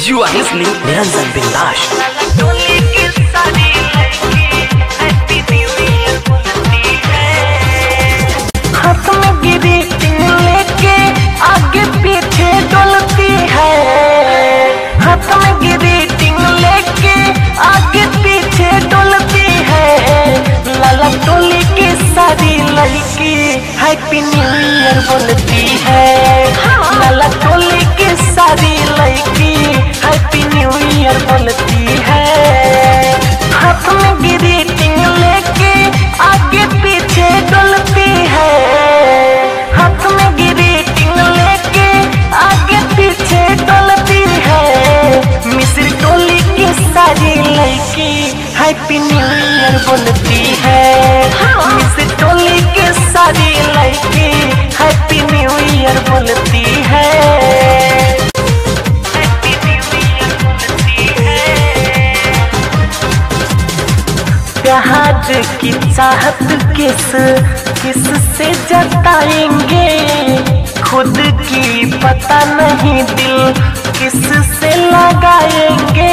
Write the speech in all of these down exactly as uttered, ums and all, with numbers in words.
You are listening Niranjan Bindash. हाथ में greeting लेके आगे पीछे डोलती है। हाथ में ग्रीटिंग लेके आगे पीछे डोलती है। लाला टोली की सारी लड़की हैप्पी न्यू ईयर बोलती है। लाला टोली की सारी लड़की हैप्पी न्यू ईयर बोलती है। हाथ में ग्रीटिंग लेके आगे पीछे डोलती है। हाथ में ग्रीटिंग लेके आगे पीछे डोलती है। मिस्र टोली की सारी लड़की हैप्पी न्यू ईयर बोलती है। मिस्र टोली की सारी लड़की हैप्पी न्यू ईयर बोलती है। प्यार की चाहत किस किस से जताएंगे, खुद की पता नहीं दिल किस से लगाएंगे।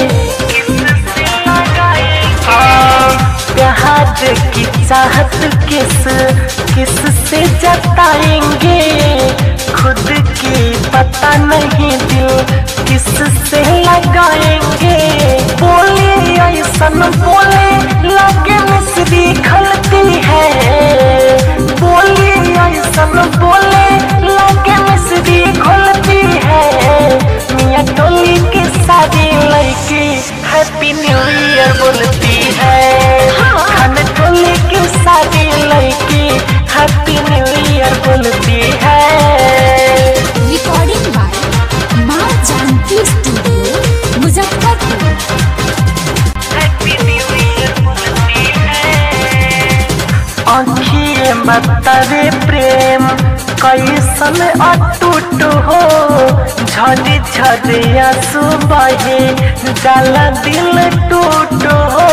प्यार की चाहत किस किस से जताएंगे, खुद की पता नहीं दिल किस से लगाएंगे। बोले ऐसन बोले लगे मिस्री खलती है। बोले ऐसन बोले लगे मिस्री खलती है। मियाँ टोली की सारी लड़की हैप्पी न्यू ईयर बोलती है। खान टोली की सारी लड़की हैप्पी न्यू ईयर बोलती है। रिकॉर्डिंग बाय माँ जानकी स्टूडियो मुजफ्फरपुर। आँखिए बतावे प्रेम कैसन अटूट हो। झरी झरी आंसू बहे जाला दिल टूट हो।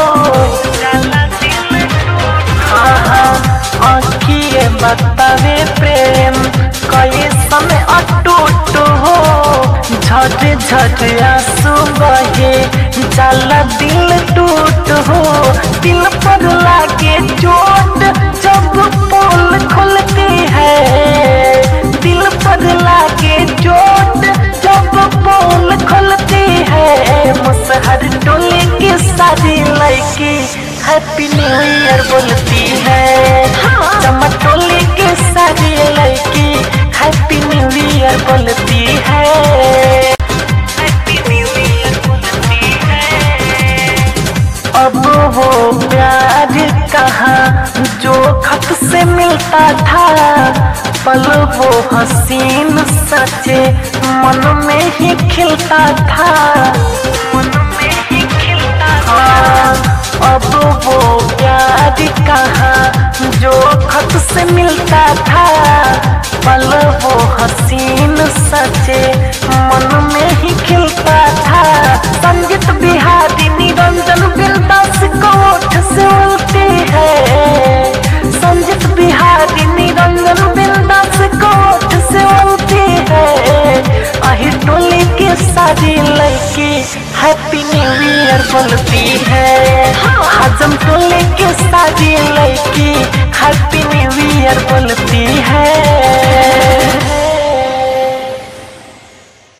हाँ हाँ आँखिए बतावे प्रेम कैसन अटूट हो। झरी झरी आंसू बहे जाला दिल टूट हो। दिल पर लागे चोट जब पोल खुलती है। दिल पर लागे चोट जब पोल खुलती है। मुसहर टोली की सारी लड़की हैप्पी न्यू ईयर बोलती है। चमक टोली की सारी लड़की हैप्पी न्यू ईयर बोलती है। अब वो प्यार कहाँ जो खत से मिलता था। पल वो हसीन सचे मन में ही खिलता था। मन में ही खिलता था। अब वो प्यार कहाँ जो खत से मिलता था। पल वो हसीन सचे मन में ही खिलता था। संगीत बिहारी निरंजन बिंदास को ओठ से उलती है। संगीत बिहारी निरंजन बिंदास को ओठ से उलती है। आही टोली की सारी लड़की हैप्पी न्यू ईयर बोलती है। हजम टोली की सारी लड़की हैप्पी न्यू ईयर बोलती है।